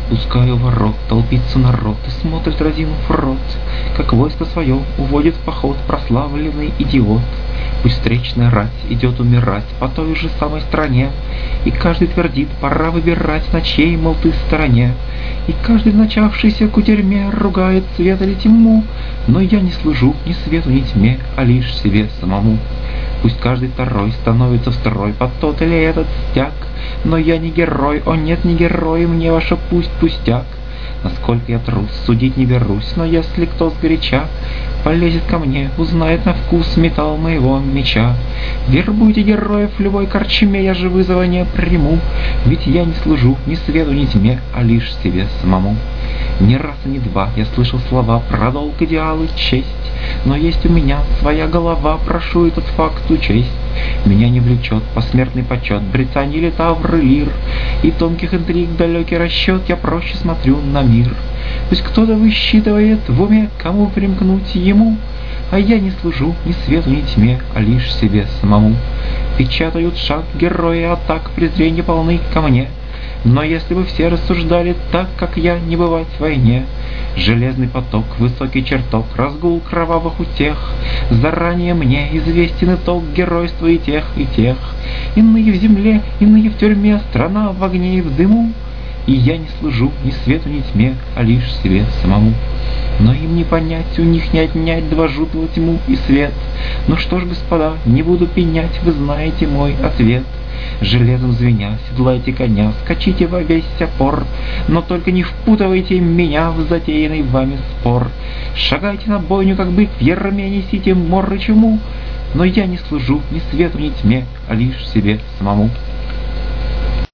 Пускай у ворот толпится народ и смотрит, разинув рот, как войско свое уводит в поход прославленный идиот. Пусть встречная рать идет умирать по той же самой стране, и каждый твердит, пора выбирать, на чьей, мол, ты стороне. И каждый, начавшийся кутерьме, ругает свет или тьму, но я не служу ни свету, ни тьме, а лишь себе самому. Пусть каждый второй становится в строй под тот или этот стяг, но я не герой, о нет, не герой, мне ваша пусть пустяк. Насколько я трус, судить не берусь, но если кто сгоряча полезет ко мне, узнает на вкус металл моего меча. Вербуйте героев в любой корчме, я же вызова не приму, ведь я не служу ни свету, ни тьме, а лишь себе самому. Ни раз и ни два я слышал слова про долг, идеалы, честь, но есть у меня своя голова, прошу этот факт учесть. Меня не влечет посмертный почет Британии или Тавры, Лир, и тонких интриг далекий расчет, я проще смотрю на мир. Пусть кто-то высчитывает в уме, кому примкнуть ему, а я не служу ни свету, ни тьме, а лишь себе самому. Печатают шаг герои, а так презрения полны ко мне. Но если бы все рассуждали так, как я, не бывать в войне. Железный поток, высокий чертог, разгул кровавых утех, заранее мне известен итог геройства и тех, и тех. Иные в земле, иные в тюрьме, страна в огне и в дыму. И я не служу ни свету, ни тьме, а лишь себе самому. Но им не понять, у них не отнять два жуткого тьму и свет. Ну что ж, господа, не буду пенять, вы знаете мой ответ. Железом звеня, седлайте коня, скачите во весь опор, но только не впутывайте меня в затеянный вами спор. Шагайте на бойню, как бык, в ярме несите мор и чуму, но я не служу ни свету, ни тьме, а лишь себе самому.